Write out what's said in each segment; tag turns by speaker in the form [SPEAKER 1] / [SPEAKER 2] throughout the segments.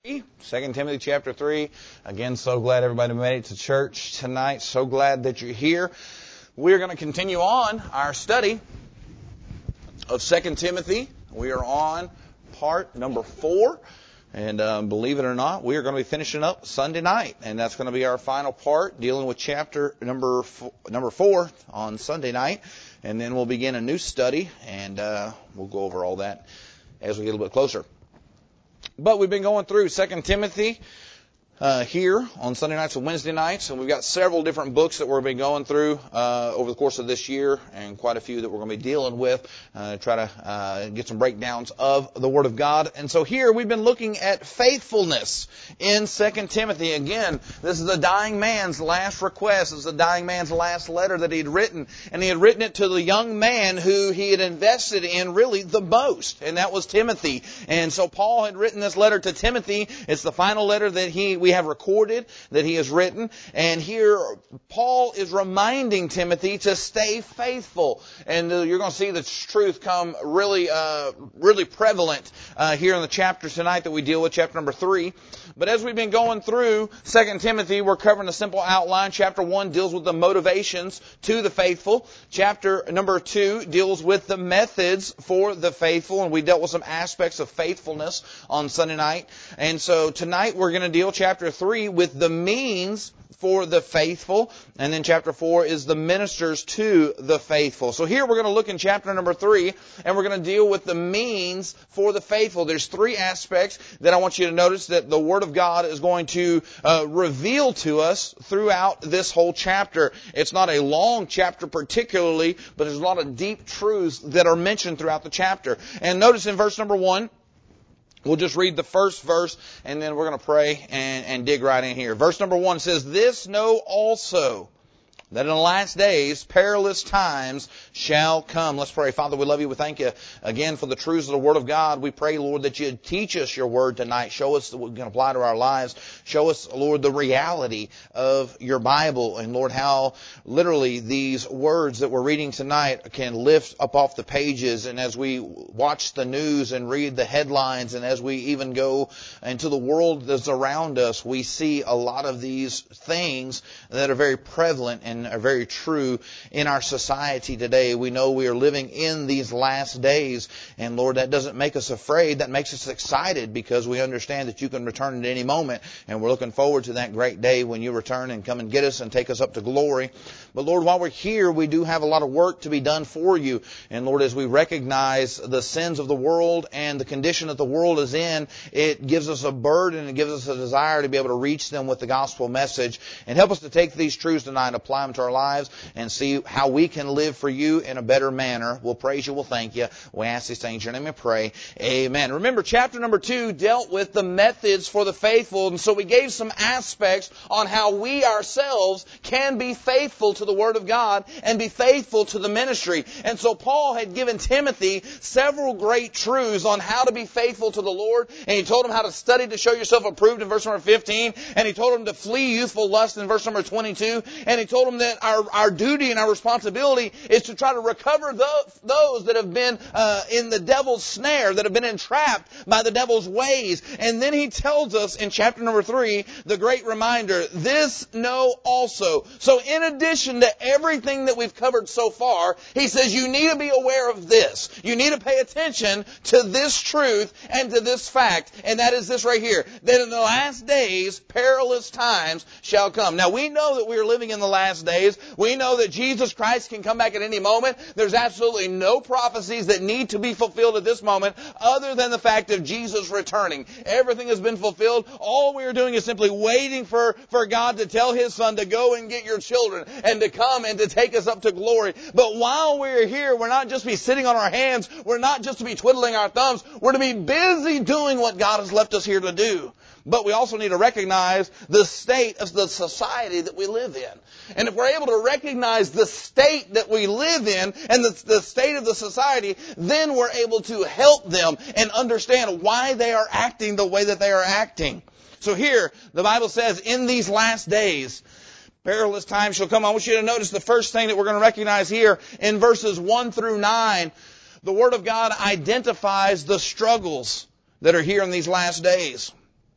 [SPEAKER 1] 2 Timothy chapter 3. Again, so glad everybody made it to church tonight. So glad that you're here. We're going to continue on our study of 2 Timothy. We are on part number 4. And believe it or not, we are going to be finishing up Sunday night. And that's going to be our final part, dealing with chapter number 4 on Sunday night. And then we'll begin a new study, and we'll go over all that as we get a little bit closer. But we've been going through 2 Timothy here on Sunday nights and Wednesday nights, and we've got several different books that we've been going through over the course of this year, and quite a few that we're going to be dealing with, try to get some breakdowns of the Word of God. And so here we've been looking at faithfulness in 2 Timothy. Again, this is a dying man's last request. This is a dying man's last letter that he had written, and he had written it to the young man who he had invested in really the most, and that was Timothy. And so Paul had written this letter to Timothy. It's the final letter that we have recorded, that he has written. And here Paul is reminding Timothy to stay faithful. And you're going to see the truth come really prevalent here in the chapter tonight that we deal with, chapter number 3. But as we've been going through 2 Timothy, we're covering a simple outline. Chapter 1 deals with the motivations to the faithful. Chapter number 2 deals with the methods for the faithful. And we dealt with some aspects of faithfulness on Sunday night. And so tonight we're going to deal chapter 3 with the means for the faithful. And then chapter 4 is the ministers to the faithful. So here we're going to look in chapter number 3, and we're going to deal with the means for the faithful. There's 3 aspects that I want you to notice that the Word of God is going to reveal to us throughout this whole chapter. It's not a long chapter particularly, but there's a lot of deep truths that are mentioned throughout the chapter. And notice in verse number 1, we'll just read the first verse, and then we're going to pray and dig right in here. Verse number 1 says, "This know also, that in the last days perilous times shall come." Let's pray. Father, we love you. We thank you again for the truths of the Word of God. We pray, Lord, that you'd teach us your Word tonight. Show us that we can apply to our lives. Show us, Lord, the reality of your Bible. And, Lord, how literally these words that we're reading tonight can lift up off the pages. And as we watch the news and read the headlines, and as we even go into the world that's around us, we see a lot of these things that are very prevalent and are very true in our society today. We know we are living in these last days, and Lord, that doesn't make us afraid. That makes us excited, because we understand that you can return at any moment, and we're looking forward to that great day when you return and come and get us and take us up to glory. But Lord, while we're here, we do have a lot of work to be done for you. And Lord, as we recognize the sins of the world and the condition that the world is in, it gives us a burden, it gives us a desire to be able to reach them with the gospel message. And help us to take these truths tonight and apply them to our lives and see how we can live for you in a better manner. We'll praise you. We'll thank you. We ask these things in your name and pray. Amen. Remember, chapter number 2 dealt with the methods for the faithful. And so we gave some aspects on how we ourselves can be faithful to the Word of God and be faithful to the ministry. And so Paul had given Timothy several great truths on how to be faithful to the Lord. And he told him how to study to show yourself approved in verse number 15. And he told him to flee youthful lust in verse number 22. And he told him that our duty and our responsibility is to try to recover those that have been in the devil's snare, that have been entrapped by the devil's ways. And then he tells us in chapter number 3, the great reminder, "This know also." So in addition to everything that we've covered so far, he says you need to be aware of this. You need to pay attention to this truth and to this fact. And that is this right here, that in the last days perilous times shall come. Now we know that we are living in the last days. We know that Jesus Christ can come back at any moment. There's absolutely no prophecies that need to be fulfilled at this moment other than the fact of Jesus returning. Everything has been fulfilled. All we are doing is simply waiting for God to tell His Son to go and get your children and to come and to take us up to glory. But while we're here, we're not just to be sitting on our hands. We're not just to be twiddling our thumbs. We're to be busy doing what God has left us here to do. But we also need to recognize the state of the society that we live in. And if we're able to recognize the state that we live in and the state of the society, then we're able to help them and understand why they are acting the way that they are acting. So here, the Bible says, in these last days, perilous times shall come. I want you to notice the first thing that we're going to recognize here in verses 1 through 9. The Word of God identifies the struggles that are here in these last days.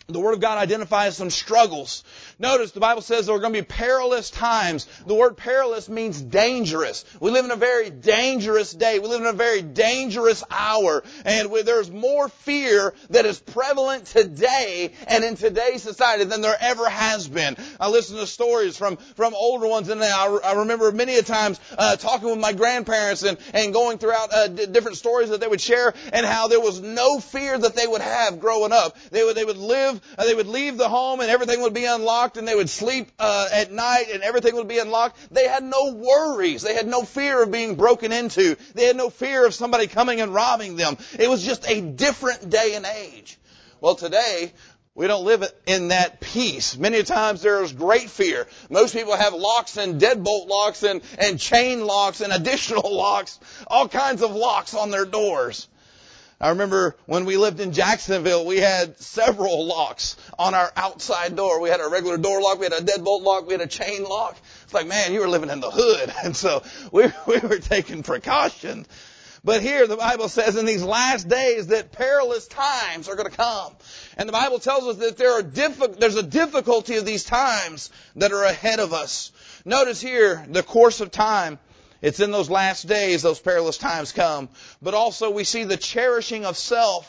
[SPEAKER 1] The Word of God identifies some struggles. Notice the Bible says there are going to be perilous times. The word perilous means dangerous. We live in a very dangerous day. We live in a very dangerous hour. And there's more fear that is prevalent today and in today's society than there ever has been. I listen to stories from older ones, and I remember many a times talking with my grandparents and going throughout different stories that they would share, and how there was no fear that they would have growing up. They would leave the home and everything would be unlocked, and they would sleep at night and everything would be unlocked. They had no worries. They had no fear of being broken into. They had no fear of somebody coming and robbing them. It was just a different day and age. Well, today, we don't live in that peace. Many times there is great fear. Most people have locks and deadbolt locks and chain locks and additional locks, all kinds of locks on their doors. I remember when we lived in Jacksonville, we had several locks on our outside door. We had a regular door lock, we had a deadbolt lock, we had a chain lock. It's like, man, you were living in the hood. And so we were taking precautions. But here the Bible says in these last days that perilous times are going to come. And the Bible tells us that there's a difficulty of these times that are ahead of us. Notice here the course of time. It's in those last days those perilous times come. But also we see the cherishing of self.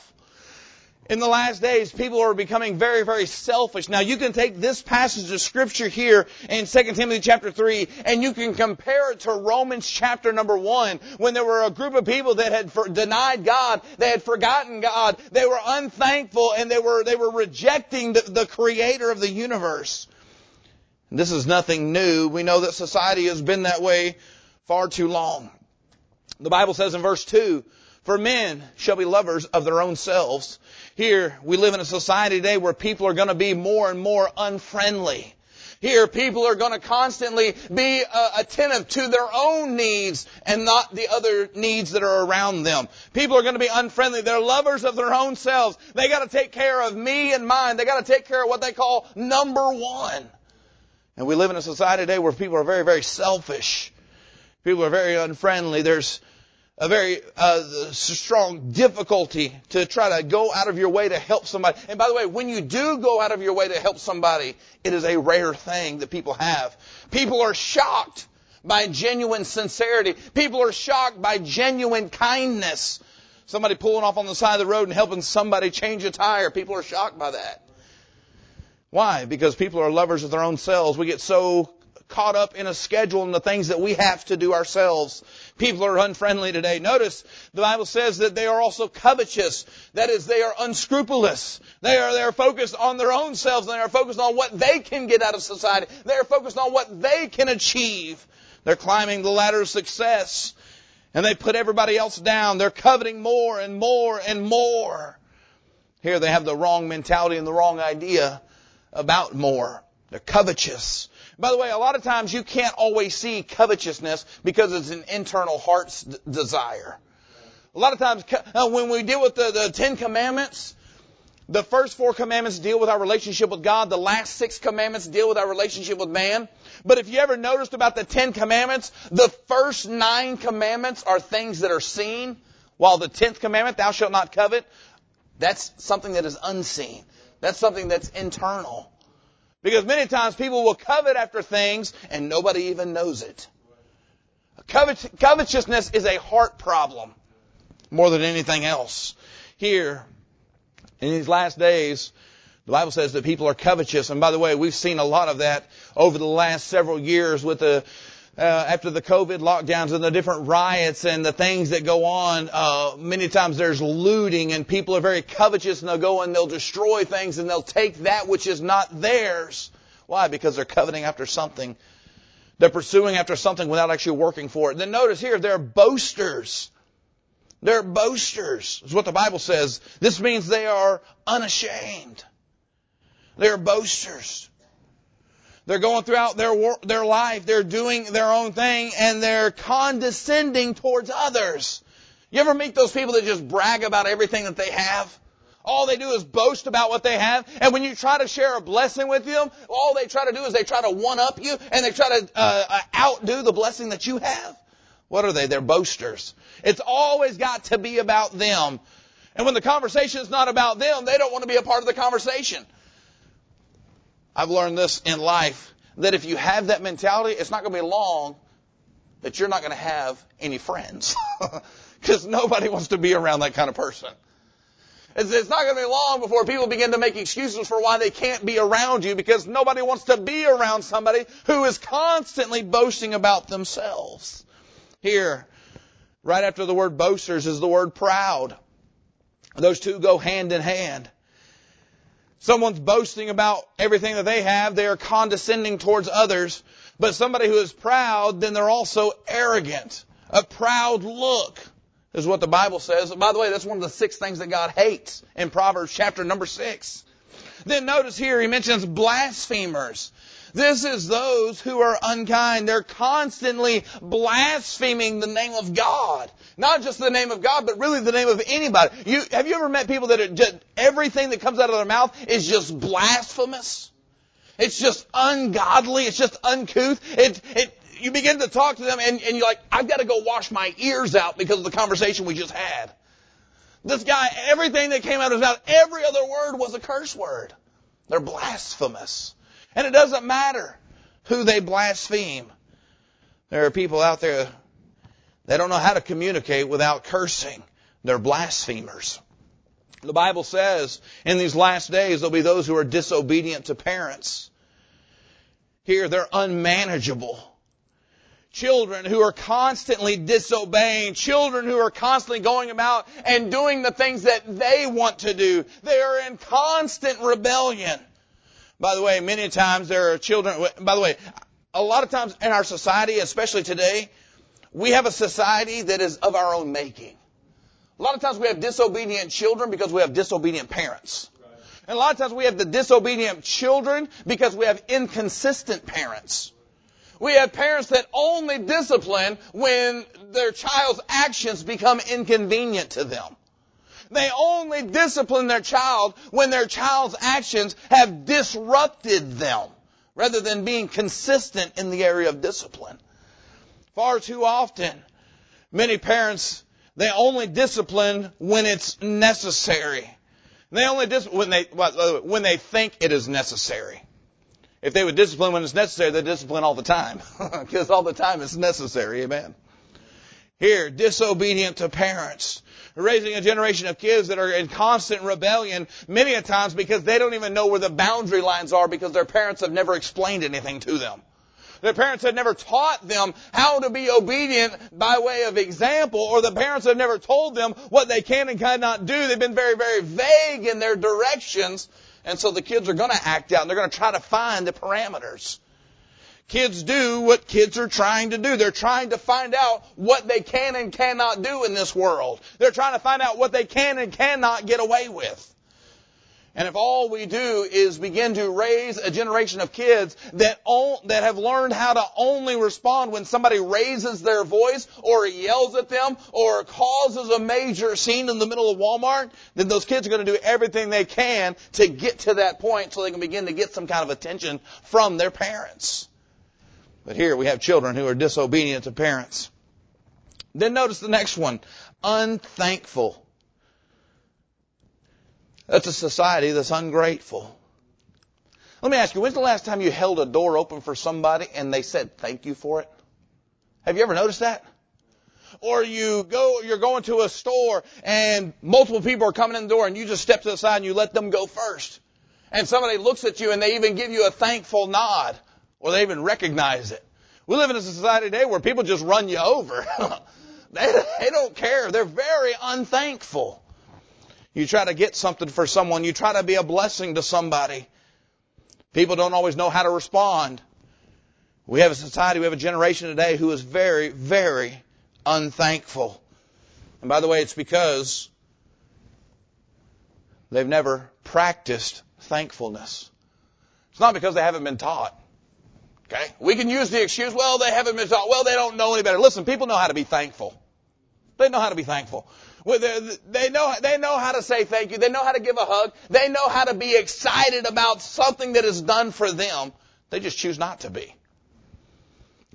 [SPEAKER 1] In the last days, people are becoming very, very selfish. Now, you can take this passage of Scripture here in 2 Timothy chapter 3, and you can compare it to Romans chapter number 1, when there were a group of people that had denied God, they had forgotten God, they were unthankful, and they were rejecting the Creator of the universe. And this is nothing new. We know that society has been that way far too long. The Bible says in verse 2, "For men shall be lovers of their own selves." Here, we live in a society today where people are going to be more and more unfriendly. Here, people are going to constantly be attentive to their own needs and not the other needs that are around them. People are going to be unfriendly. They're lovers of their own selves. They got to take care of me and mine. They got to take care of what they call number one. And we live in a society today where people are very, very selfish. People are very unfriendly. There's a very strong difficulty to try to go out of your way to help somebody. And by the way, when you do go out of your way to help somebody, it is a rare thing that people have. People are shocked by genuine sincerity. People are shocked by genuine kindness. Somebody pulling off on the side of the road and helping somebody change a tire. People are shocked by that. Why? Because people are lovers of their own selves. We get so caught up in a schedule and the things that we have to do ourselves. People are unfriendly today. Notice the Bible says that they are also covetous. That is, they are unscrupulous. They are focused on their own selves. They are focused on what they can get out of society. They are focused on what they can achieve. They're climbing the ladder of success, and they put everybody else down. They're coveting more and more and more. Here they have the wrong mentality and the wrong idea about more. They're covetous. By the way, a lot of times you can't always see covetousness because it's an internal heart's desire. A lot of times when we deal with the 10 Commandments, the first 4 commandments deal with our relationship with God. The last 6 commandments deal with our relationship with man. But if you ever noticed about the 10 commandments, the first 9 commandments are things that are seen, while the 10th commandment, thou shalt not covet, that's something that is unseen. That's something that's internal. Because many times people will covet after things and nobody even knows it. Covetousness is a heart problem more than anything else. Here, in these last days, the Bible says that people are covetous. And by the way, we've seen a lot of that over the last several years with after the COVID lockdowns and the different riots and the things that go on. Many times there's looting and people are very covetous, and they'll go and they'll destroy things and they'll take that which is not theirs. Why? Because they're coveting after something. They're pursuing after something without actually working for it. Then notice here, they're boasters. They're boasters, is what the Bible says. This means they are unashamed. They're boasters. They're going throughout their life. They're doing their own thing, and they're condescending towards others. You ever meet those people that just brag about everything that they have? All they do is boast about what they have. And when you try to share a blessing with them, all they try to do is they try to one-up you, and they try to outdo the blessing that you have. What are they? They're boasters. It's always got to be about them. And when the conversation is not about them, they don't want to be a part of the conversation. I've learned this in life, that if you have that mentality, it's not going to be long that you're not going to have any friends. Because nobody wants to be around that kind of person. It's not going to be long before people begin to make excuses for why they can't be around you, because nobody wants to be around somebody who is constantly boasting about themselves. Here, right after the word boasters is the word proud. Those two go hand in hand. Someone's boasting about everything that they have. They are condescending towards others. But somebody who is proud, then they're also arrogant. A proud look is what the Bible says. By the way, that's one of the 6 things that God hates in Proverbs chapter number 6. Then notice here he mentions blasphemers. This is those who are unkind. They're constantly blaspheming the name of God. Not just the name of God, but really the name of anybody. Have you ever met people that are just, everything that comes out of their mouth is just blasphemous? It's just ungodly. It's just uncouth. You begin to talk to them and you're like, I've got to go wash my ears out because of the conversation we just had. This guy, everything that came out of his mouth, every other word was a curse word. They're blasphemous. And it doesn't matter who they blaspheme. There are people out there, they don't know how to communicate without cursing. They're blasphemers. The Bible says in these last days there'll be those who are disobedient to parents. Here they're unmanageable. Children who are constantly disobeying. Children who are constantly going about and doing the things that they want to do. They are in constant rebellion. By the way, many times there are children. By the way, a lot of times in our society, especially today, we have a society that is of our own making. A lot of times we have disobedient children because we have disobedient parents. And a lot of times we have the disobedient children because we have inconsistent parents. We have parents that only discipline when their child's actions become inconvenient to them. They only discipline their child when their child's actions have disrupted them, rather than being consistent in the area of discipline. Far too often, many parents, they only discipline when it's necessary. They only discipline when they think it is necessary. If they would discipline when it's necessary, they discipline all the time. Because all the time it's necessary. Amen. Here, disobedient to parents. Raising a generation of kids that are in constant rebellion many a times because they don't even know where the boundary lines are because their parents have never explained anything to them. Their parents have never taught them how to be obedient by way of example, or the parents have never told them what they can and cannot do. They've been very, very vague in their directions, and so the kids are going to act out and they're going to try to find the parameters. Kids do what kids are trying to do. They're trying to find out what they can and cannot do in this world. They're trying to find out what they can and cannot get away with. And if all we do is begin to raise a generation of kids that have learned how to only respond when somebody raises their voice or yells at them or causes a major scene in the middle of Walmart, then those kids are going to do everything they can to get to that point so they can begin to get some kind of attention from their parents. But here we have children who are disobedient to parents. Then notice the next one, unthankful. That's a society that's ungrateful. Let me ask you, when's the last time you held a door open for somebody and they said thank you for it? Have you ever noticed that? Or you're going to a store and multiple people are coming in the door and you just step to the side and you let them go first. And somebody looks at you and they even give you a thankful nod. Or they even recognize it. We live in a society today where people just run you over. They don't care. They're very unthankful. You try to get something for someone. You try to be a blessing to somebody. People don't always know how to respond. We have a society, we have a generation today who is very, very unthankful. And by the way, it's because they've never practiced thankfulness. It's not because they haven't been taught. Okay? We can use the excuse, well, they haven't been taught. Well, they don't know any better. Listen, people know how to be thankful. They know how to be thankful. They know how to say thank you. They know how to give a hug. They know how to be excited about something that is done for them. They just choose not to be.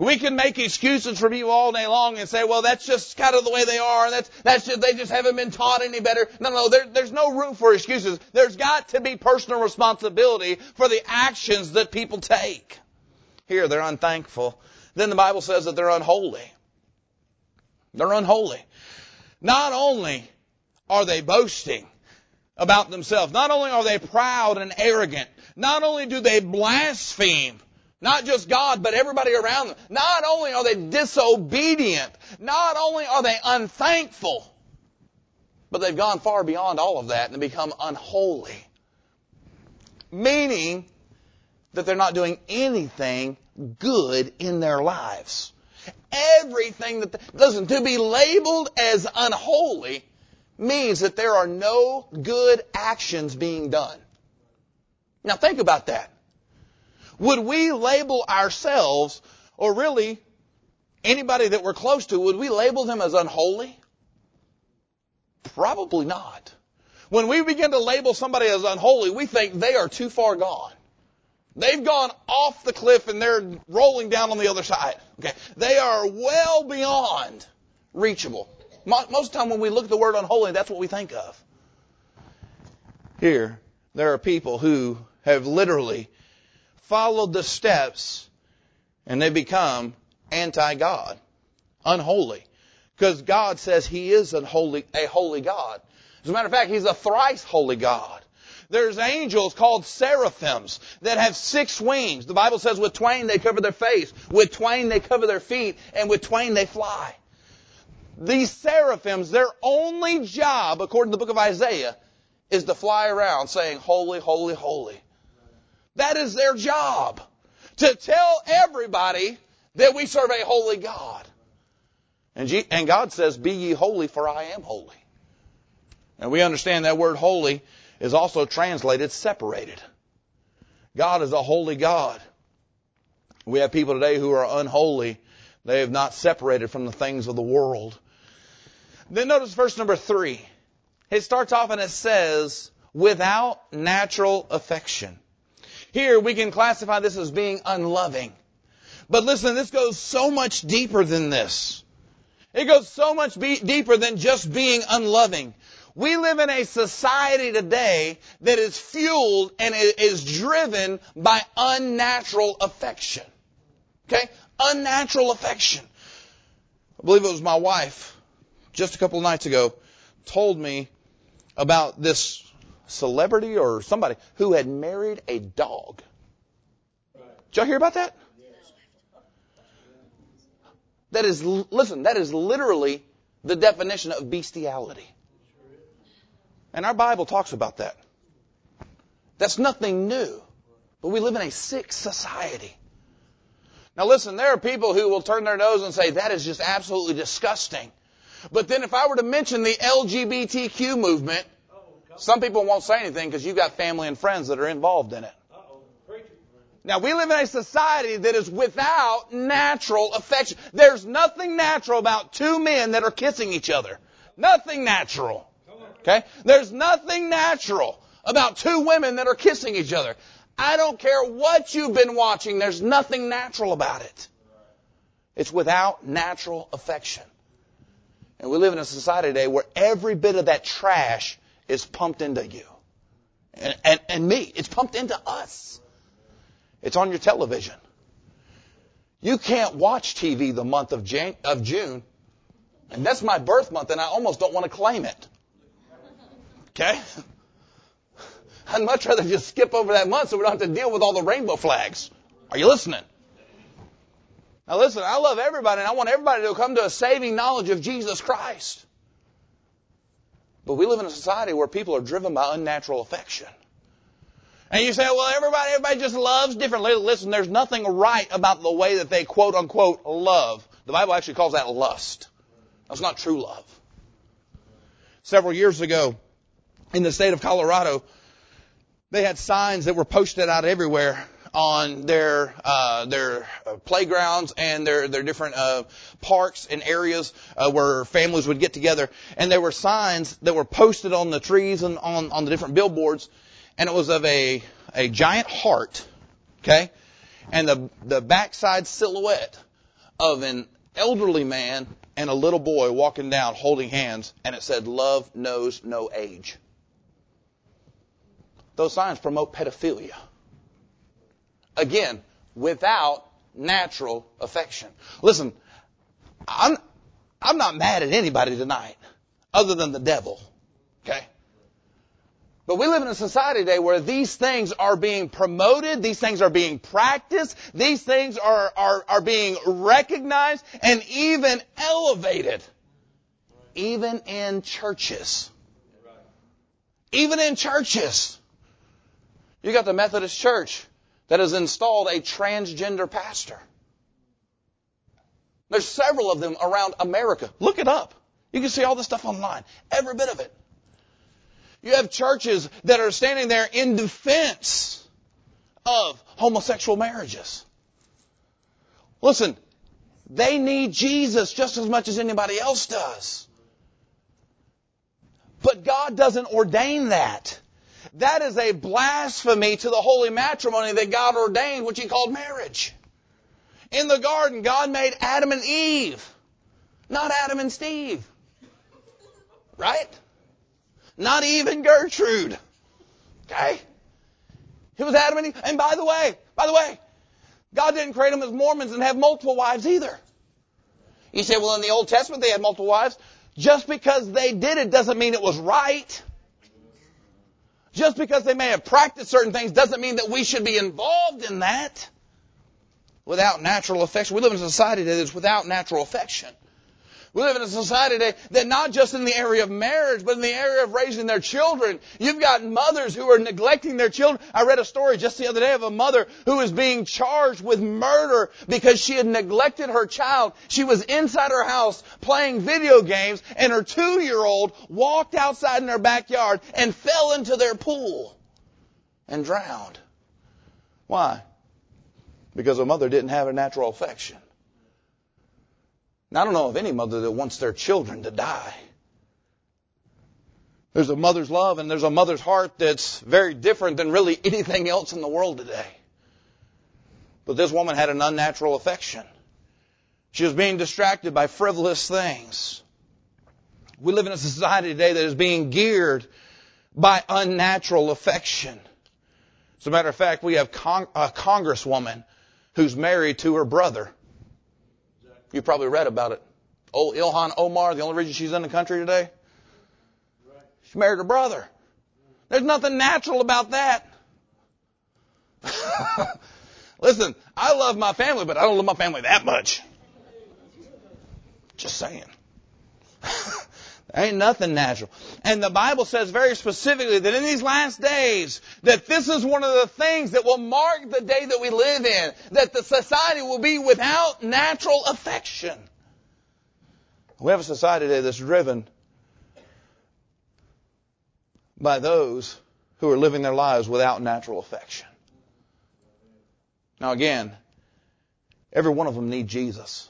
[SPEAKER 1] We can make excuses for people all day long and say, well, that's just kind of the way they are. That's just, they just haven't been taught any better. No, there's no room for excuses. There's got to be personal responsibility for the actions that people take. Here, they're unthankful. Then the Bible says that they're unholy. They're unholy. Not only are they boasting about themselves, not only are they proud and arrogant, not only do they blaspheme, not just God, but everybody around them. Not only are they disobedient, not only are they unthankful, but they've gone far beyond all of that and become unholy. Meaning that they're not doing anything good in their lives. Everything to be labeled as unholy means that there are no good actions being done. Now think about that. Would we label ourselves, or really anybody that we're close to, would we label them as unholy? Probably not. When we begin to label somebody as unholy, we think they are too far gone. They've gone off the cliff and they're rolling down on the other side. Okay, they are well beyond reachable. Most of the time when we look at the word unholy, that's what we think of. Here, there are people who have literally followed the steps and they become anti-God, unholy. Because God says He is a holy God. As a matter of fact, He's a thrice holy God. There's angels called seraphims that have 6 wings. The Bible says with twain they cover their face, with twain they cover their feet, and with twain they fly. These seraphims, their only job, according to the book of Isaiah, is to fly around saying, holy, holy, holy. That is their job. To tell everybody that we serve a holy God. And God says, be ye holy, for I am holy. And we understand that word holy is also translated separated. God is a holy God. We have people today who are unholy. They have not separated from the things of the world. Then notice verse number 3. It starts off and it says, without natural affection. Here we can classify this as being unloving. But listen, this goes so much deeper than this. It goes so much deeper than just being unloving. We live in a society today that is fueled and is driven by unnatural affection. Okay? Unnatural affection. I believe it was my wife, just a couple of nights ago, told me about this celebrity or somebody who had married a dog. Did y'all hear about that? That is literally the definition of bestiality. And our Bible talks about that. That's nothing new. But we live in a sick society. Now listen, there are people who will turn their nose and say, that is just absolutely disgusting. But then if I were to mention the LGBTQ movement, some people won't say anything because you've got family and friends that are involved in it. Now we live in a society that is without natural affection. There's nothing natural about 2 men that are kissing each other. Nothing natural. Okay? There's nothing natural about 2 women that are kissing each other. I don't care what you've been watching. There's nothing natural about it. It's without natural affection. And we live in a society today where every bit of that trash is pumped into you. And me. It's pumped into us. It's on your television. You can't watch TV the month of June. And that's my birth month and I almost don't want to claim it. Okay? I'd much rather just skip over that month so we don't have to deal with all the rainbow flags. Are you listening? Now listen, I love everybody and I want everybody to come to a saving knowledge of Jesus Christ. But we live in a society where people are driven by unnatural affection. And you say, well, everybody just loves differently. Listen, there's nothing right about the way that they quote unquote love. The Bible actually calls that lust. That's not true love. Several years ago, in the state of Colorado, they had signs that were posted out everywhere on their playgrounds and their different parks and areas where families would get together. And there were signs that were posted on the trees and on the different billboards, and it was of a giant heart, okay, and the backside silhouette of an elderly man and a little boy walking down holding hands, and it said, "Love knows no age." Those signs promote pedophilia. Again, without natural affection. Listen, I'm not mad at anybody tonight other than the devil. Okay? But we live in a society today where these things are being promoted, these things are being practiced, these things are being recognized and even elevated. Even in churches. Even in churches. You got the Methodist Church that has installed a transgender pastor. There's several of them around America. Look it up. You can see all this stuff online. Every bit of it. You have churches that are standing there in defense of homosexual marriages. Listen, they need Jesus just as much as anybody else does. But God doesn't ordain that. That is a blasphemy to the holy matrimony that God ordained, which He called marriage. In the garden, God made Adam and Eve, not Adam and Steve. Right? Not even Gertrude. Okay? It was Adam and Eve. And by the way, God didn't create them as Mormons and have multiple wives either. You say, well, in the Old Testament they had multiple wives. Just because they did it doesn't mean it was right. Just because they may have practiced certain things doesn't mean that we should be involved in that. Without natural affection. We live in a society that is without natural affection. We live in a society today that not just in the area of marriage, but in the area of raising their children. You've got mothers who are neglecting their children. I read a story just the other day of a mother who was being charged with murder because she had neglected her child. She was inside her house playing video games, and her 2-year-old walked outside in their backyard and fell into their pool and drowned. Why? Because a mother didn't have a natural affection. Now, I don't know of any mother that wants their children to die. There's a mother's love and there's a mother's heart that's very different than really anything else in the world today. But this woman had an unnatural affection. She was being distracted by frivolous things. We live in a society today that is being geared by unnatural affection. As a matter of fact, we have a congresswoman who's married to her brother. You probably read about it. Old Ilhan Omar, the only reason she's in the country today? She married her brother. There's nothing natural about that. Listen, I love my family, but I don't love my family that much. Just saying. There ain't nothing natural. And the Bible says very specifically that in these last days, that this is one of the things that will mark the day that we live in, that the society will be without natural affection. We have a society today that's driven by those who are living their lives without natural affection. Now again, every one of them need Jesus.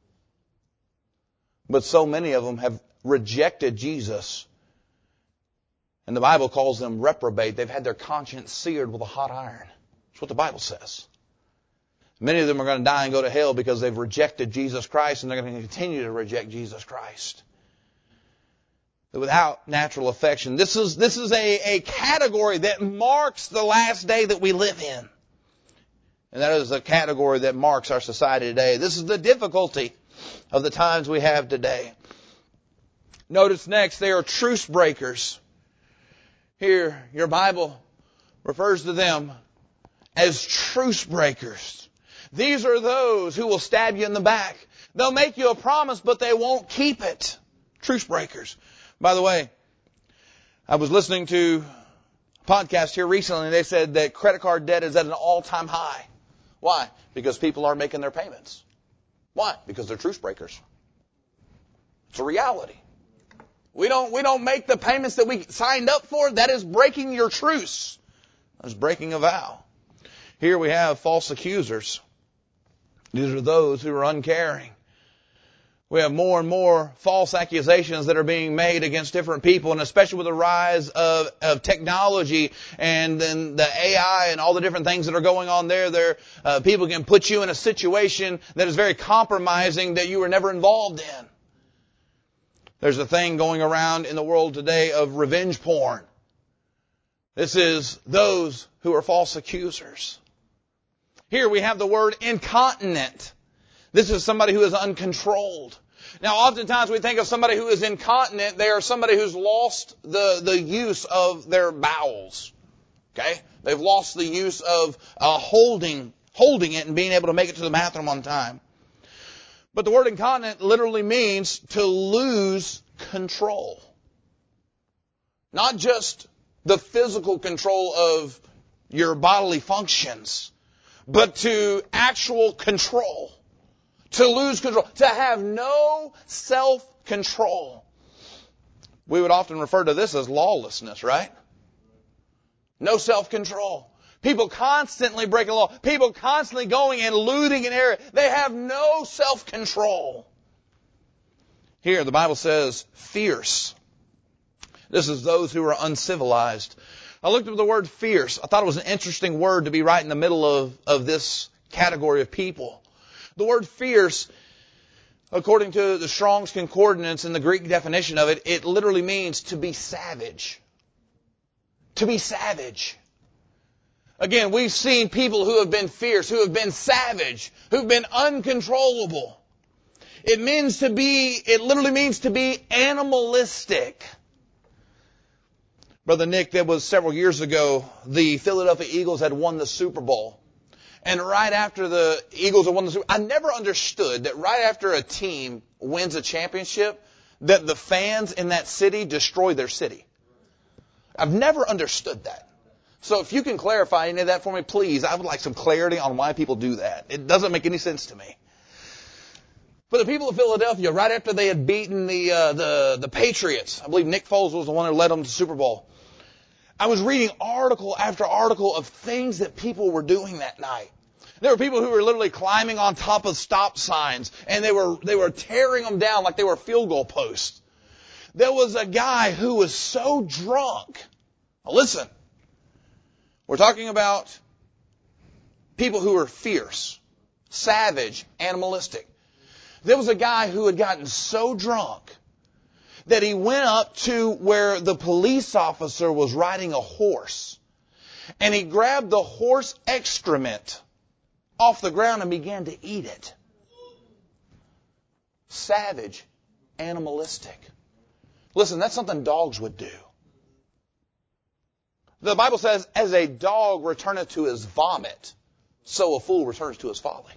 [SPEAKER 1] But so many of them have rejected Jesus. And the Bible calls them reprobate. They've had their conscience seared with a hot iron. That's what the Bible says. Many of them are going to die and go to hell because they've rejected Jesus Christ, and they're going to continue to reject Jesus Christ. Without natural affection. This is a category that marks the last day that we live in. And that is a category that marks our society today. This is the difficulty of the times we have today. Notice next, they are truce breakers. Here, your Bible refers to them as truce breakers. These are those who will stab you in the back. They'll make you a promise, but they won't keep it. Truce breakers. By the way, I was listening to a podcast here recently, and they said that credit card debt is at an all-time high. Why? Because people aren't making their payments. Why? Because they're truce breakers. It's a reality. We don't make the payments that we signed up for. That is breaking your truce. That is breaking a vow. Here we have false accusers. These are those who are uncaring. We have more and more false accusations that are being made against different people, and especially with the rise of technology and then the AI and all the different things that are going on there, people can put you in a situation that is very compromising that you were never involved in. There's a thing going around in the world today of revenge porn. This is those who are false accusers. Here we have the word incontinent. This is somebody who is uncontrolled. Now, oftentimes we think of somebody who is incontinent, they are somebody who's lost the use of their bowels. Okay? They've lost the use of holding it and being able to make it to the bathroom on time. But the word incontinent literally means to lose control. Not just the physical control of your bodily functions, but to actual control. To lose control. To have no self-control. We would often refer to this as lawlessness, right? No self-control. People constantly breaking the law. People constantly going and looting an area. They have no self-control. Here, the Bible says fierce. This is those who are uncivilized. I looked up the word fierce. I thought it was an interesting word to be right in the middle of this category of people. The word fierce, according to the Strong's Concordance and the Greek definition of it, it literally means to be savage. To be savage. Again, we've seen people who have been fierce, who have been savage, who've been uncontrollable. It literally means to be animalistic. Brother Nick, that was several years ago, the Philadelphia Eagles had won the Super Bowl. And right after the Eagles had won the Super Bowl, I never understood that right after a team wins a championship, that the fans in that city destroy their city. I've never understood that. So if you can clarify any of that for me, please, I would like some clarity on why people do that. It doesn't make any sense to me. But the people of Philadelphia, right after they had beaten the Patriots, I believe Nick Foles was the one who led them to the Super Bowl, I was reading article after article of things that people were doing that night. There were people who were literally climbing on top of stop signs, and they were tearing them down like they were field goal posts. There was a guy who was so drunk. Now listen, we're talking about people who are fierce, savage, animalistic. There was a guy who had gotten so drunk that he went up to where the police officer was riding a horse, and he grabbed the horse excrement off the ground and began to eat it. Savage, animalistic. Listen, that's something dogs would do. The Bible says, as a dog returneth to his vomit, so a fool returns to his folly.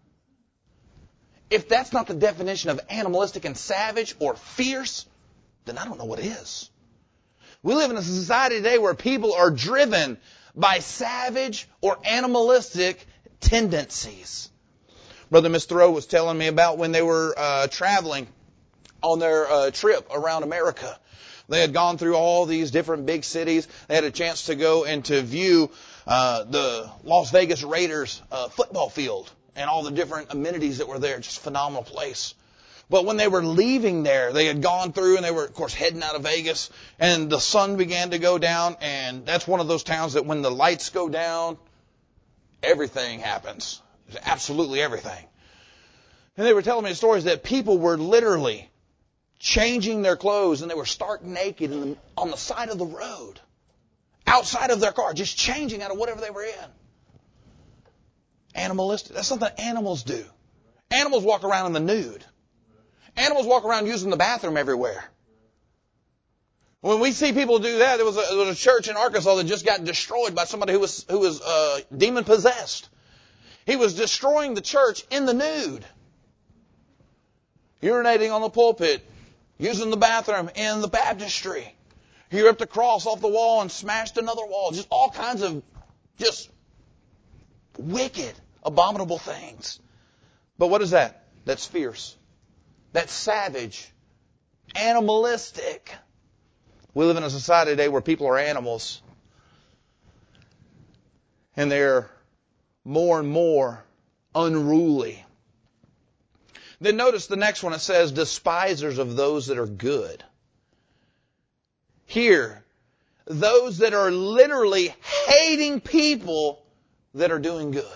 [SPEAKER 1] If that's not the definition of animalistic and savage or fierce, then I don't know what is. We live in a society today where people are driven by savage or animalistic tendencies. Brother Miss Thoreau was telling me about when they were traveling on their trip around America. They had gone through all these different big cities. They had a chance to go and to view the Las Vegas Raiders football field and all the different amenities that were there. Just a phenomenal place. But when they were leaving there, they had gone through and they were, of course, heading out of Vegas, and the sun began to go down, and that's one of those towns that when the lights go down, everything happens. Absolutely everything. And they were telling me stories that people were literally changing their clothes, and they were stark naked on the side of the road, outside of their car, just changing out of whatever they were in. Animalistic. That's something animals do. Animals walk around in the nude. Animals walk around using the bathroom everywhere. When we see people do that, there was a church in Arkansas that just got destroyed by somebody who was demon possessed. He was destroying the church in the nude, urinating on the pulpit, using the bathroom in the baptistry. He ripped a cross off the wall and smashed another wall. Just all kinds of just wicked, abominable things. But what is that? That's fierce. That's savage. Animalistic. We live in a society today where people are animals. And they're more and more unruly. Then notice the next one. It says, despisers of those that are good. Here, those that are literally hating people that are doing good.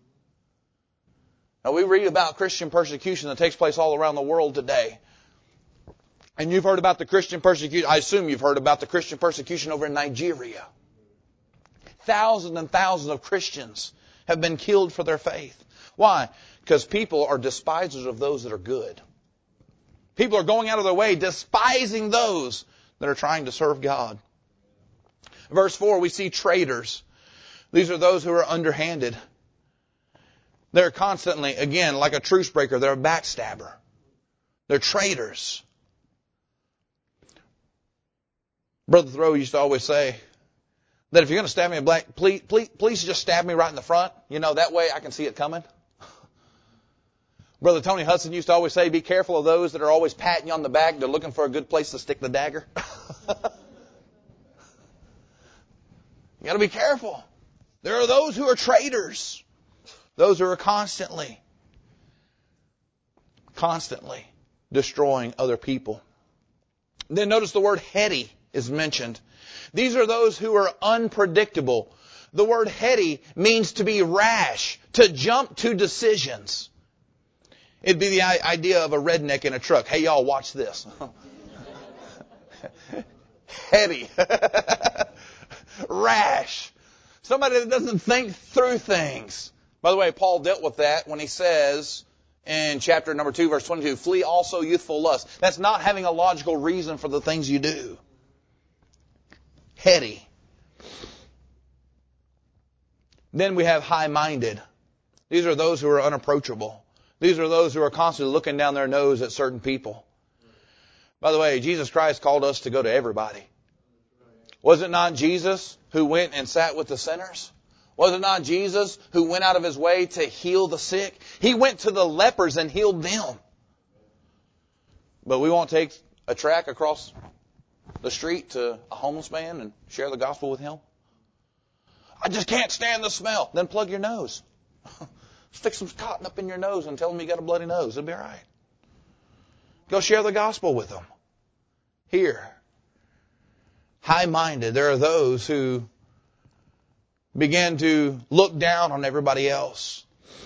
[SPEAKER 1] Now, we read about Christian persecution that takes place all around the world today. And you've heard about the Christian persecution. I assume you've heard about the Christian persecution over in Nigeria. Thousands and thousands of Christians have been killed for their faith. Why? Because people are despisers of those that are good. People are going out of their way despising those that are trying to serve God. Verse 4, we see traitors. These are those who are underhanded. They're constantly, again, like a truce breaker, they're a backstabber. They're traitors. Brother Thoreau used to always say that if you're going to stab me in black, please just stab me right in the front. That way I can see it coming. Brother Tony Hudson used to always say, be careful of those that are always patting you on the back. They're looking for a good place to stick the dagger. You got to be careful. There are those who are traitors. Those who are constantly destroying other people. Then notice the word heady is mentioned. These are those who are unpredictable. The word heady means to be rash, to jump to decisions. It'd be the idea of a redneck in a truck. Hey, y'all, watch this. Heady. Rash. Somebody that doesn't think through things. By the way, Paul dealt with that when he says in chapter number 2, verse 22, flee also youthful lust. That's not having a logical reason for the things you do. Heady. Then we have high-minded. These are those who are unapproachable. These are those who are constantly looking down their nose at certain people. By the way, Jesus Christ called us to go to everybody. Was it not Jesus who went and sat with the sinners? Was it not Jesus who went out of His way to heal the sick? He went to the lepers and healed them. But we won't take a tract across the street to a homeless man and share the gospel with him? I just can't stand the smell. Then plug your nose. Stick some cotton up in your nose and tell them you got a bloody nose. It'll be all right. Go share the gospel with them. Here, high-minded, there are those who begin to look down on everybody else.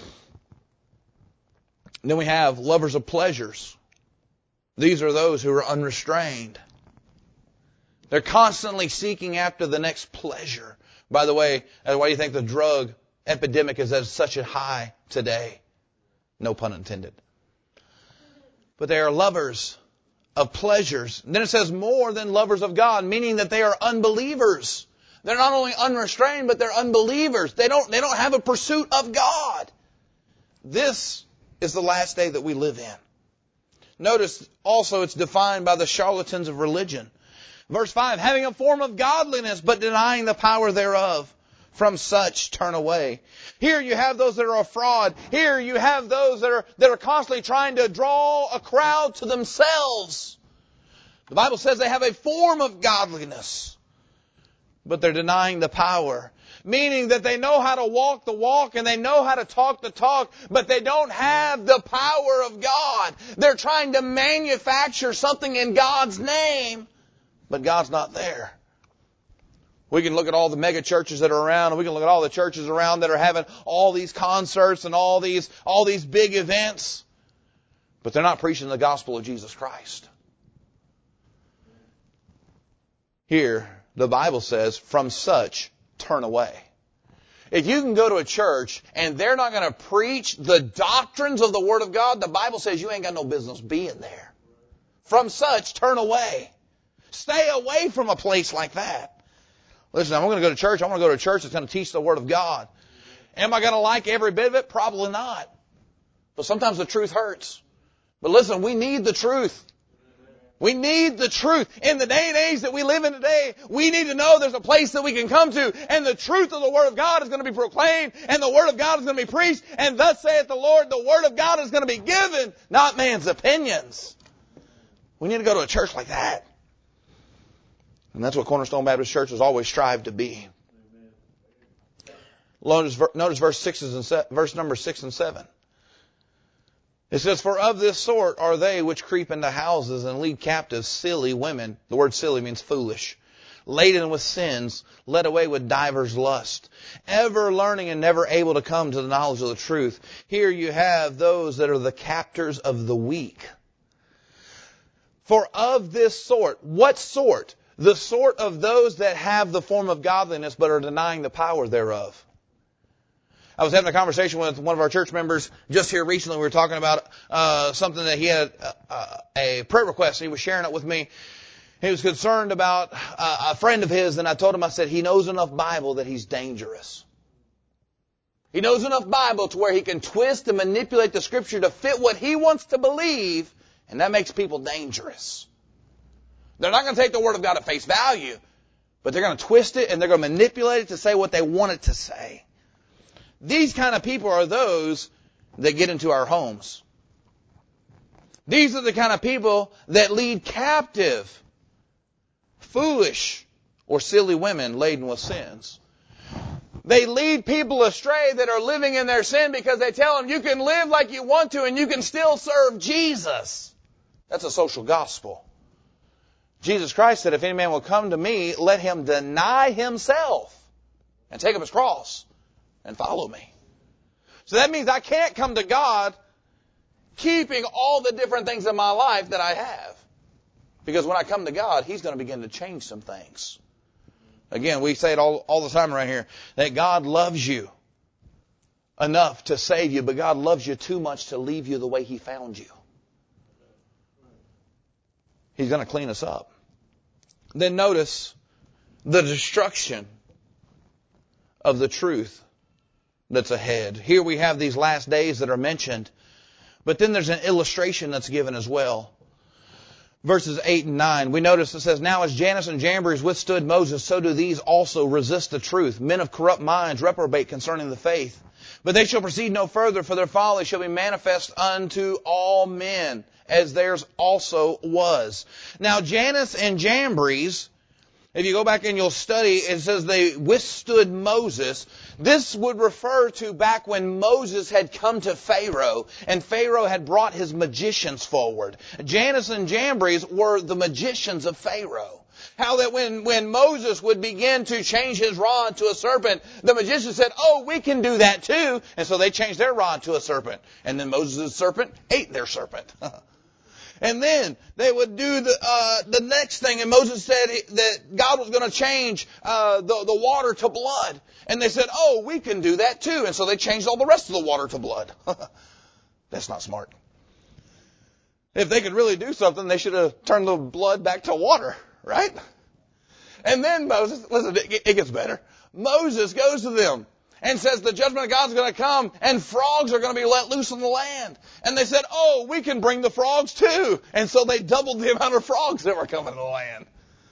[SPEAKER 1] And then we have lovers of pleasures. These are those who are unrestrained. They're constantly seeking after the next pleasure. By the way, that's why you think the drug epidemic is at such a high today. No pun intended. But they are lovers of pleasures. And then it says more than lovers of God, meaning that they are unbelievers. They're not only unrestrained, but they're unbelievers. They don't have a pursuit of God. This is the last day that we live in. Notice also it's defined by the charlatans of religion. Verse 5, having a form of godliness, but denying the power thereof. From such turn away. Here you have those that are a fraud. Here you have those that are constantly trying to draw a crowd to themselves. The Bible says they have a form of godliness, but they're denying the power. Meaning that they know how to walk the walk and they know how to talk the talk, but they don't have the power of God. They're trying to manufacture something in God's name, but God's not there. We can look at all the mega churches that are around, and we can look at all the churches around that are having all these concerts and all these big events, but they're not preaching the gospel of Jesus Christ. Here, the Bible says, from such turn away. If you can go to a church and they're not going to preach the doctrines of the Word of God, the Bible says you ain't got no business being there. From such turn away. Stay away from a place like that. Listen, I'm going to go to church. I want to go to a church that's going to teach the Word of God. Am I going to like every bit of it? Probably not. But sometimes the truth hurts. But listen, we need the truth. We need the truth. In the day and age that we live in today, we need to know there's a place that we can come to, and the truth of the Word of God is going to be proclaimed, and the Word of God is going to be preached, and thus saith the Lord, the Word of God is going to be given, not man's opinions. We need to go to a church like that. And that's what Cornerstone Baptist Church has always strived to be. Notice verse number 6 and 7. It says, for of this sort are they which creep into houses and lead captive silly women. The word silly means foolish. Laden with sins, led away with divers lust, ever learning and never able to come to the knowledge of the truth. Here you have those that are the captors of the weak. For of this sort, what sort? The sort of those that have the form of godliness but are denying the power thereof. I was having a conversation with one of our church members just here recently. We were talking about something that he had a prayer request, and he was sharing it with me. He was concerned about a friend of his, and I told him, I said, he knows enough Bible that he's dangerous. He knows enough Bible to where he can twist and manipulate the Scripture to fit what he wants to believe, and that makes people dangerous. They're not going to take the Word of God at face value, but they're going to twist it and they're going to manipulate it to say what they want it to say. These kind of people are those that get into our homes. These are the kind of people that lead captive foolish or silly women laden with sins. They lead people astray that are living in their sin because they tell them you can live like you want to and you can still serve Jesus. That's a social gospel. Jesus Christ said, if any man will come to me, let him deny himself and take up his cross and follow me. So that means I can't come to God keeping all the different things in my life that I have. Because when I come to God, He's going to begin to change some things. Again, we say it all the time right here, that God loves you enough to save you, but God loves you too much to leave you the way He found you. He's going to clean us up. Then notice the destruction of the truth that's ahead. Here we have these last days that are mentioned, but then there's an illustration that's given as well. Verses 8 and 9, we notice it says, now as Jannes and Jambres withstood Moses, so do these also resist the truth. Men of corrupt minds reprobate concerning the faith. But they shall proceed no further, for their folly shall be manifest unto all men, as theirs also was. Now Jannes and Jambres, if you go back and you'll study, it says they withstood Moses. This would refer to back when Moses had come to Pharaoh, and Pharaoh had brought his magicians forward. Jannes and Jambres were the magicians of Pharaoh. How that when Moses would begin to change his rod to a serpent, the magicians said, oh, we can do that too. And so they changed their rod to a serpent. And then Moses' serpent ate their serpent. And then they would do the next thing, and Moses said that God was going to change the water to blood. And they said, oh, we can do that too. And so they changed all the rest of the water to blood. That's not smart. If they could really do something, they should have turned the blood back to water, right? And then Moses, listen, it gets better. Moses goes to them and says the judgment of God is going to come and frogs are going to be let loose on the land. And they said, oh, we can bring the frogs too. And so they doubled the amount of frogs that were coming to the land.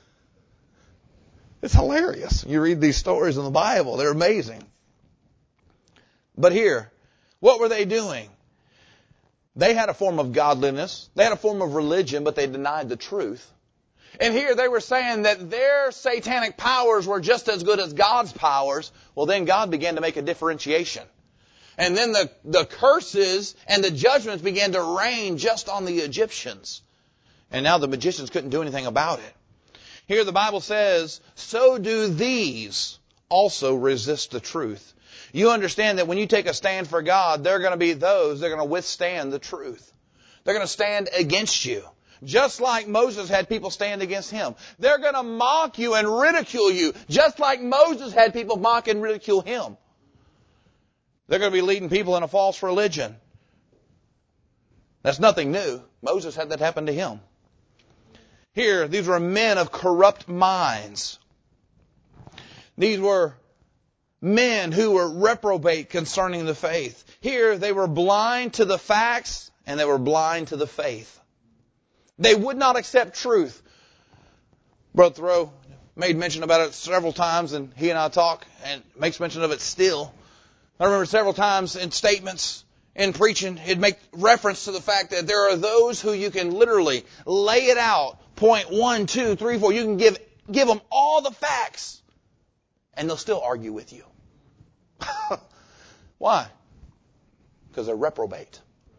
[SPEAKER 1] It's hilarious. You read these stories in the Bible. They're amazing. But here, what were they doing? They had a form of godliness. They had a form of religion, but they denied the truth. And here they were saying that their satanic powers were just as good as God's powers. Well, then God began to make a differentiation. And then the curses and the judgments began to rain just on the Egyptians. And now the magicians couldn't do anything about it. Here the Bible says, so do these also resist the truth. You understand that when you take a stand for God, there are going to be those that are going to withstand the truth. They're going to stand against you. Just like Moses had people stand against him. They're going to mock you and ridicule you, just like Moses had people mock and ridicule him. They're going to be leading people in a false religion. That's nothing new. Moses had that happen to him. Here, these were men of corrupt minds. These were men who were reprobate concerning the faith. Here, they were blind to the facts and they were blind to the faith. They would not accept truth. Brother Thoreau made mention about it several times, and he and I talk, and makes mention of it still. I remember several times in statements, in preaching, he'd make reference to the fact that there are those who you can literally lay it out, point 1, 2, 3, 4. You can give them all the facts, and they'll still argue with you. Why? Because they're reprobate.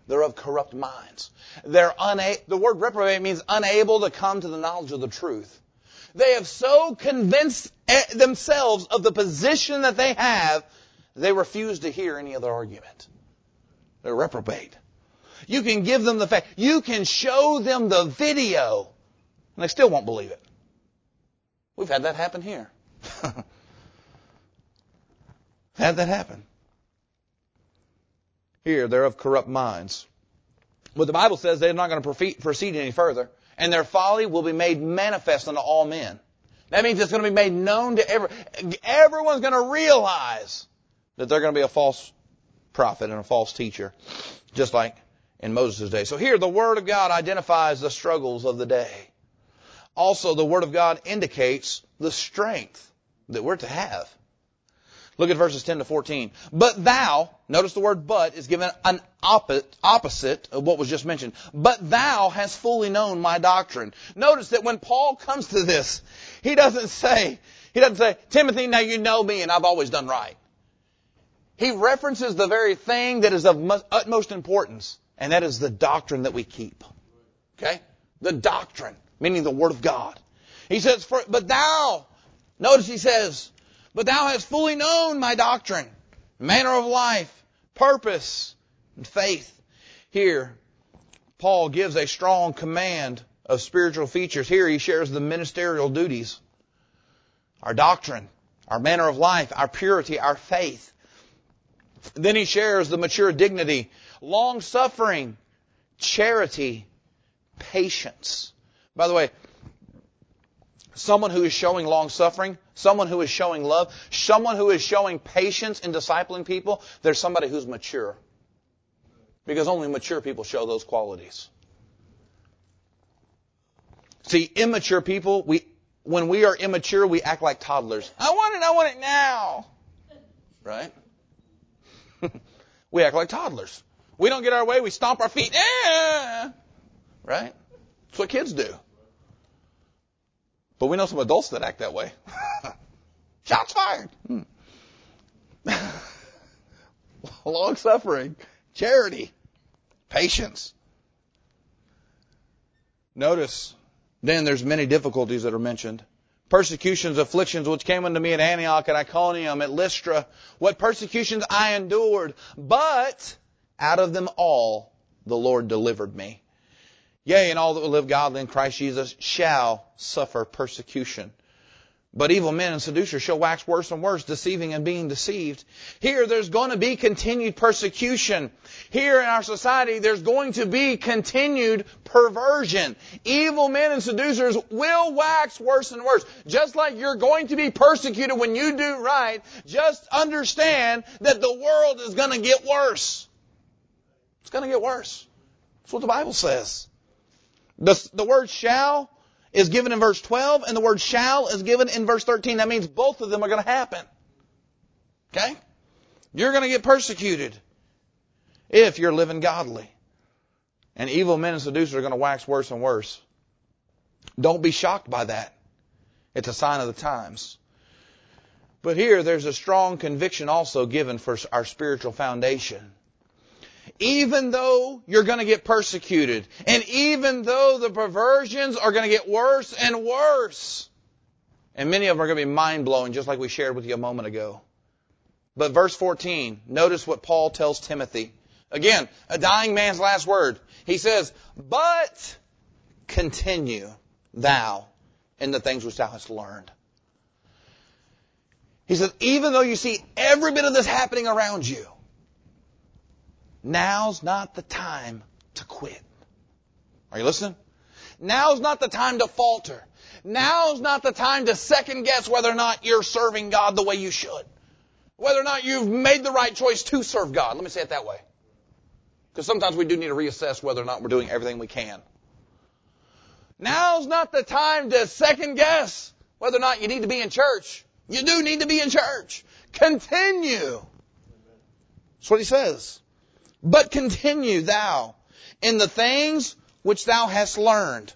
[SPEAKER 1] They're of corrupt minds. The word reprobate means unable to come to the knowledge of the truth. They have so convinced themselves of the position that they have, they refuse to hear any other argument. They're reprobate. You can give them the fact. You can show them the video, and they still won't believe it. We've had that happen here. Had that happen. Here, they're of corrupt minds. But the Bible says they're not going to proceed any further, and their folly will be made manifest unto all men. That means it's going to be made known to everyone's going to realize that they're going to be a false prophet and a false teacher, just like in Moses' day. So here, the Word of God identifies the struggles of the day. Also, the Word of God indicates the strength that we're to have. Look at verses 10 to 14. But thou, notice the word but is given an opposite of what was just mentioned. But thou hast fully known my doctrine. Notice that when Paul comes to this, he doesn't say, Timothy, now you know me and I've always done right. He references the very thing that is of utmost importance, and that is the doctrine that we keep. Okay? The doctrine, meaning the Word of God. He says, but thou, notice he says, but thou hast fully known my doctrine, manner of life, purpose, and faith. Here, Paul gives a strong command of spiritual features. Here he shares the ministerial duties, our doctrine, our manner of life, our purity, our faith. Then he shares the mature dignity, long-suffering, charity, patience. By the way, someone who is showing long-suffering, someone who is showing love, someone who is showing patience in discipling people, there's somebody who's mature. Because only mature people show those qualities. See, immature people, when we are immature, we act like toddlers. I want it now. Right? We act like toddlers. We don't get our way, we stomp our feet. Right? That's what kids do. But we know some adults that act that way. Shots fired. Long suffering, charity, patience. Notice, then there's many difficulties that are mentioned. Persecutions, afflictions, which came unto me at Antioch, at Iconium, at Lystra. What persecutions I endured, but out of them all the Lord delivered me. Yea, and all that will live godly in Christ Jesus shall suffer persecution. But evil men and seducers shall wax worse and worse, deceiving and being deceived. Here, there's going to be continued persecution. Here in our society, there's going to be continued perversion. Evil men and seducers will wax worse and worse. Just like you're going to be persecuted when you do right, just understand that the world is going to get worse. It's going to get worse. That's what the Bible says. The word shall is given in verse 12, and the word shall is given in verse 13. That means both of them are going to happen. Okay? You're going to get persecuted if you're living godly. And evil men and seducers are going to wax worse and worse. Don't be shocked by that. It's a sign of the times. But here there's a strong conviction also given for our spiritual foundation. Even though you're going to get persecuted, and even though the perversions are going to get worse and worse, and many of them are going to be mind-blowing, just like we shared with you a moment ago. But verse 14, notice what Paul tells Timothy. Again, a dying man's last word. He says, but continue thou in the things which thou hast learned. He says, even though you see every bit of this happening around you, now's not the time to quit. Are you listening? Now's not the time to falter. Now's not the time to second guess whether or not you're serving God the way you should. Whether or not you've made the right choice to serve God. Let me say it that way. Because sometimes we do need to reassess whether or not we're doing everything we can. Now's not the time to second guess whether or not you need to be in church. You do need to be in church. Continue. That's what he says. But continue thou in the things which thou hast learned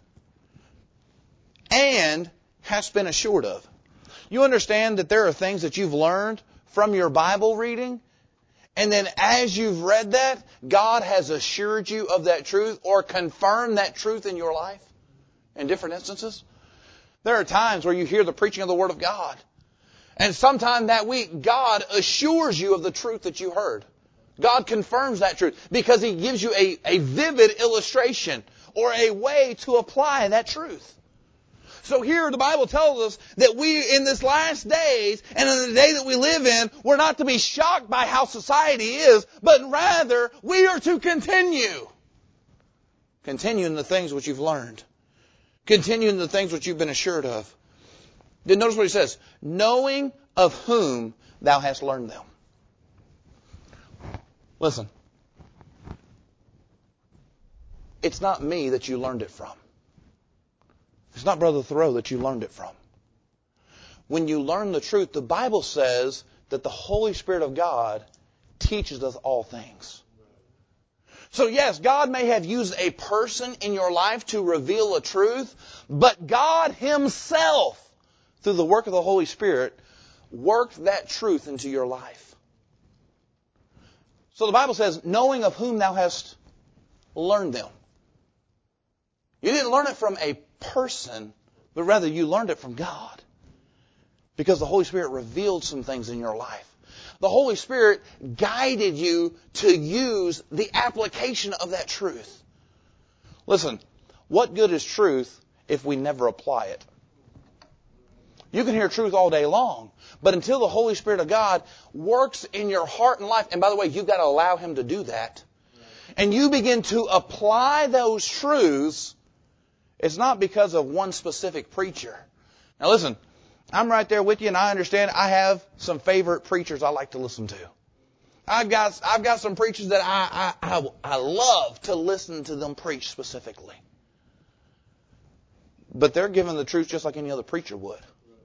[SPEAKER 1] and hast been assured of. You understand that there are things that you've learned from your Bible reading, And then as you've read that, God has assured you of that truth or confirmed that truth in your life in different instances. There are times where you hear the preaching of the Word of God. And sometime that week, God assures you of the truth that you heard. God confirms that truth because He gives you a vivid illustration or a way to apply that truth. So here the Bible tells us that we, in this last days and in the day that we live in, we're not to be shocked by how society is, but rather we are to continue. Continue in the things which you've learned. Continue in the things which you've been assured of. Then notice what he says. Knowing of whom thou hast learned them. Listen. It's not me that you learned it from. It's not Brother Thoreau that you learned it from. When you learn the truth, the Bible says that the Holy Spirit of God teaches us all things. So yes, God may have used a person in your life to reveal a truth, but God Himself, through the work of the Holy Spirit, worked that truth into your life. So the Bible says, knowing of whom thou hast learned them. You didn't learn it from a person, but rather you learned it from God. Because the Holy Spirit revealed some things in your life. The Holy Spirit guided you to use the application of that truth. Listen, what good is truth if we never apply it? You can hear truth all day long, but until the Holy Spirit of God works in your heart and life, and by the way, you've got to allow Him to do that, and you begin to apply those truths, it's not because of one specific preacher. Now listen, I'm right there with you, and I understand I have some favorite preachers I like to listen to. I've got some preachers that I love to listen to them preach specifically. But they're giving the truth just like any other preacher would.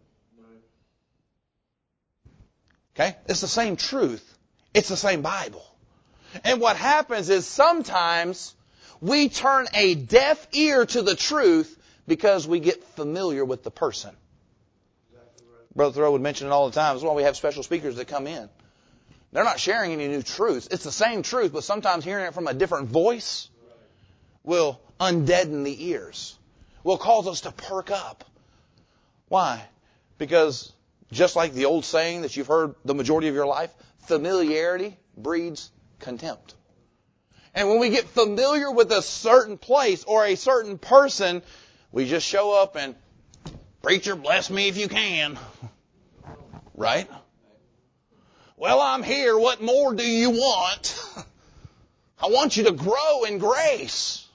[SPEAKER 1] Okay? It's the same truth. It's the same Bible. And what happens is sometimes we turn a deaf ear to the truth because we get familiar with the person. Brother Thoreau would mention it all the time. That's why we have special speakers that come in. They're not sharing any new truths. It's the same truth, but sometimes hearing it from a different voice will undeaden the ears, will cause us to perk up. Why? Because just like the old saying that you've heard the majority of your life, familiarity breeds contempt. And when we get familiar with a certain place or a certain person, we just show up and, preacher, bless me if you can. Right? Well, I'm here. What more do you want? I want you to grow in grace.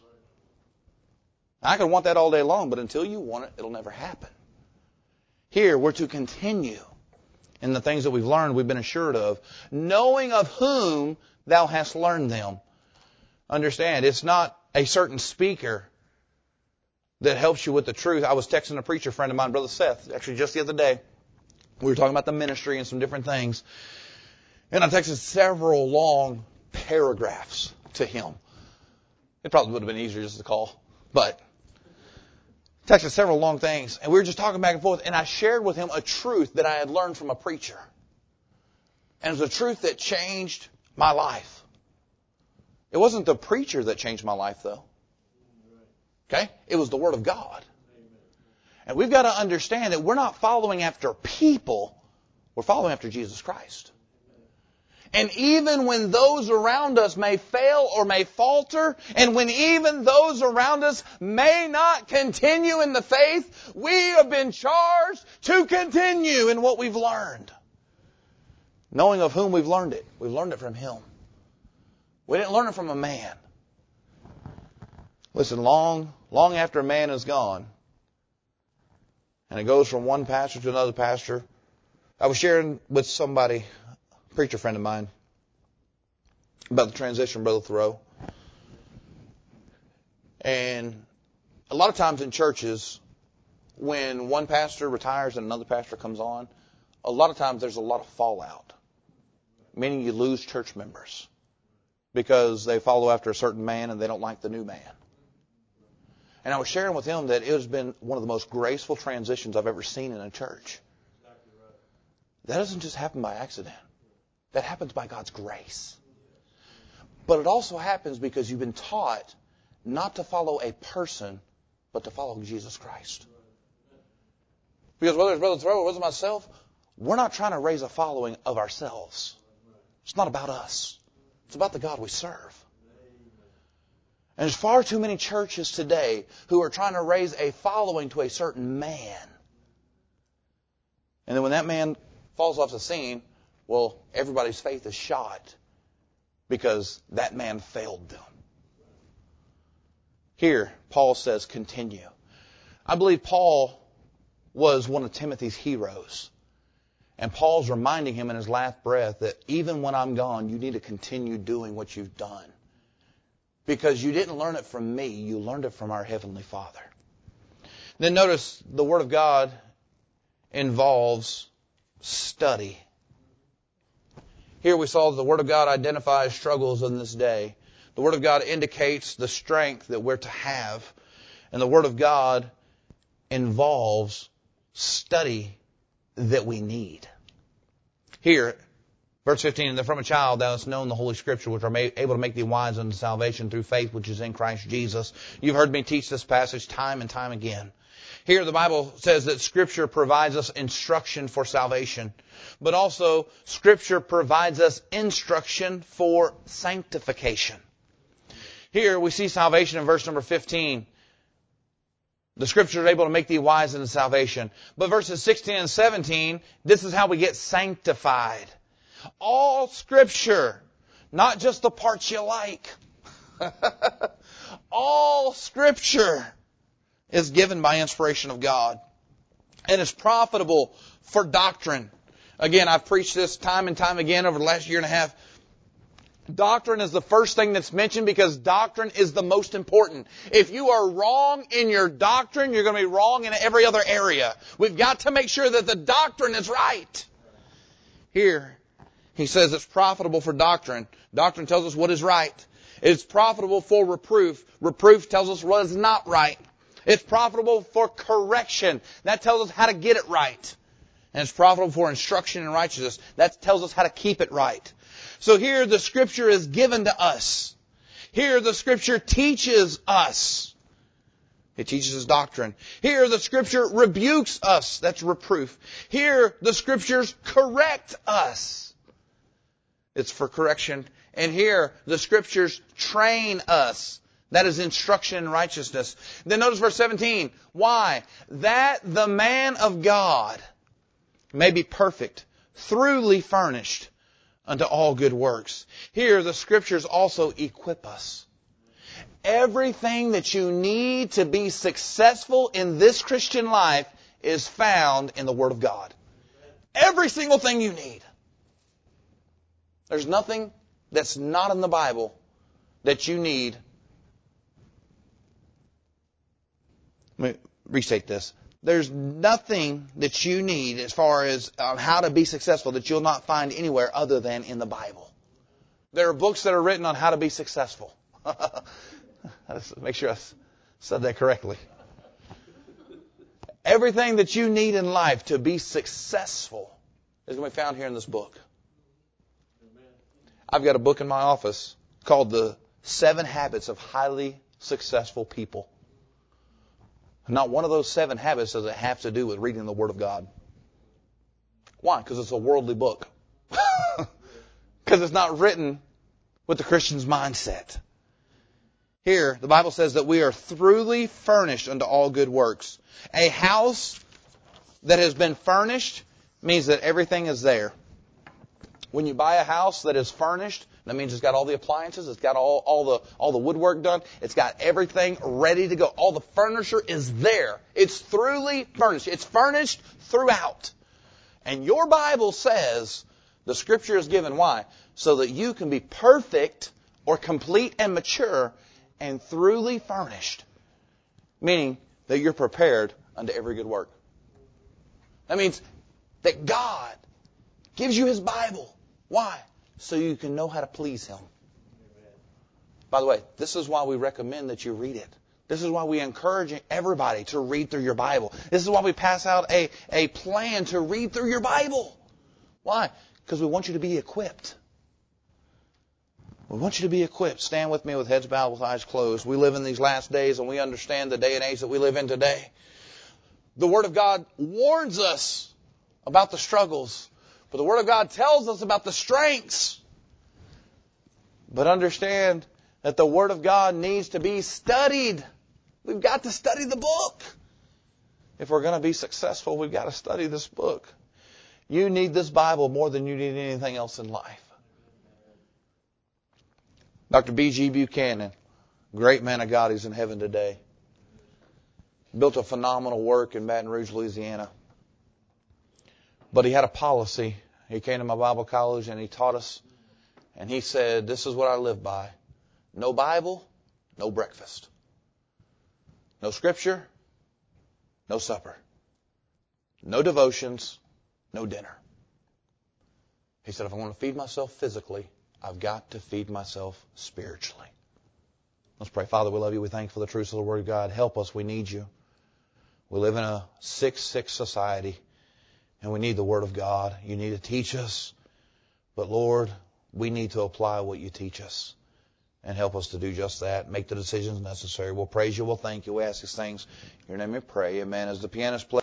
[SPEAKER 1] I can want that all day long, but until you want it, it'll never happen. Here, we're to continue in the things that we've learned, we've been assured of, knowing of whom thou hast learned them. Understand, it's not a certain speaker that helps you with the truth. I was texting a preacher friend of mine, Brother Seth, actually just the other day. We were talking about the ministry and some different things. And I texted several long paragraphs to him. It probably would have been easier just to call. But texted several long things. And we were just talking back and forth. And I shared with him a truth that I had learned from a preacher. And it was a truth that changed my life. It wasn't the preacher that changed my life, though. Okay? It was the Word of God. And we've got to understand that we're not following after people. We're following after Jesus Christ. And even when those around us may fail or may falter, and when even those around us may not continue in the faith, we have been charged to continue in what we've learned. Knowing of whom we've learned it. We've learned it from Him. We didn't learn it from a man. Listen, long after a man is gone, and it goes from one pastor to another pastor. I was sharing with somebody, a preacher friend of mine, about the transition, Brother Thoreau. And a lot of times in churches, when one pastor retires and another pastor comes on, a lot of times there's a lot of fallout. Meaning you lose church members because they follow after a certain man and they don't like the new man. And I was sharing with him that it has been one of the most graceful transitions I've ever seen in a church. That doesn't just happen by accident. That happens by God's grace. But it also happens because you've been taught not to follow a person, but to follow Jesus Christ. Because whether it's Brother Thoreau or whether it's myself, we're not trying to raise a following of ourselves. It's not about us. It's about the God we serve. And there's far too many churches today who are trying to raise a following to a certain man. And then when that man falls off the scene, well, everybody's faith is shot because that man failed them. Here, Paul says, continue. I believe Paul was one of Timothy's heroes. And Paul's reminding him in his last breath that even when I'm gone, you need to continue doing what you've done. Because you didn't learn it from me, you learned it from our Heavenly Father. Then notice the Word of God involves study. Here we saw that the Word of God identifies struggles in this day. The Word of God indicates the strength that we're to have. And the Word of God involves study that we need. Here, verse 15, that from a child thou hast known the Holy Scripture, which are able to make thee wise unto salvation through faith which is in Christ Jesus. You've heard me teach this passage time and time again. Here the Bible says that Scripture provides us instruction for salvation, but also Scripture provides us instruction for sanctification. Here we see salvation in verse number 15. The Scripture is able to make thee wise unto salvation. But verses 16 and 17, this is how we get sanctified. All Scripture, not just the parts you like. All Scripture is given by inspiration of God and is profitable for doctrine. Again, I've preached this time and time again over the last year and a half. Doctrine is the first thing that's mentioned because doctrine is the most important. If you are wrong in your doctrine, you're going to be wrong in every other area. We've got to make sure that the doctrine is right. Here, he says it's profitable for doctrine. Doctrine tells us what is right. It's profitable for reproof. Reproof tells us what is not right. It's profitable for correction. That tells us how to get it right. And it's profitable for instruction in righteousness. That tells us how to keep it right. So here the Scripture is given to us. Here the Scripture teaches us. It teaches us doctrine. Here the Scripture rebukes us. That's reproof. Here the Scriptures correct us. It's for correction. And here the Scriptures train us. That is instruction in righteousness. Then notice verse 17. Why? That the man of God may be perfect, thoroughly furnished unto all good works. Here the Scriptures also equip us. Everything that you need to be successful in this Christian life is found in the Word of God. Every single thing you need. There's nothing that's not in the Bible that you need. Let me restate this. There's nothing that you need as far as how to be successful that you'll not find anywhere other than in the Bible. There are books that are written on how to be successful. Let's make sure I said that correctly. Everything that you need in life to be successful is going to be found here in this book. I've got a book in my office called The 7 Habits of Highly Successful People. Not one of those 7 habits does it have to do with reading the Word of God. Why? Because it's a worldly book. Because it's not written with the Christian's mindset. Here, the Bible says that we are thoroughly furnished unto all good works. A house that has been furnished means that everything is there. When you buy a house that is furnished, that means it's got all the appliances, it's got all the woodwork done, it's got everything ready to go. All the furniture is there. It's thoroughly furnished. It's furnished throughout. And your Bible says the Scripture is given. Why? So that you can be perfect or complete and mature and thoroughly furnished. Meaning that you're prepared unto every good work. That means that God gives you His Bible. Why? So you can know how to please Him. By the way, this is why we recommend that you read it. This is why we encourage everybody to read through your Bible. This is why we pass out a plan to read through your Bible. Why? Because we want you to be equipped. We want you to be equipped. Stand with me with heads bowed, with eyes closed. We live in these last days, and we understand the day and age that we live in today. The Word of God warns us about the struggles, but the Word of God tells us about the strengths. But understand that the Word of God needs to be studied. We've got to study the book. If we're going to be successful, we've got to study this book. You need this Bible more than you need anything else in life. Dr. B.G. Buchanan, great man of God, he's in heaven today. Built a phenomenal work in Baton Rouge, Louisiana. But he had a policy. He came to my Bible college and he taught us. And he said, this is what I live by. No Bible, no breakfast. No scripture, no supper. No devotions, no dinner. He said, if I want to feed myself physically, I've got to feed myself spiritually. Let's pray. Father, we love you. We thank you for the truth of the Word of God. Help us. We need you. We live in a sick society, and we need the Word of God. You need to teach us. But Lord, we need to apply what you teach us and help us to do just that. Make the decisions necessary. We'll praise you. We'll thank you. We ask these things in your name we pray. Amen. As the pianist plays.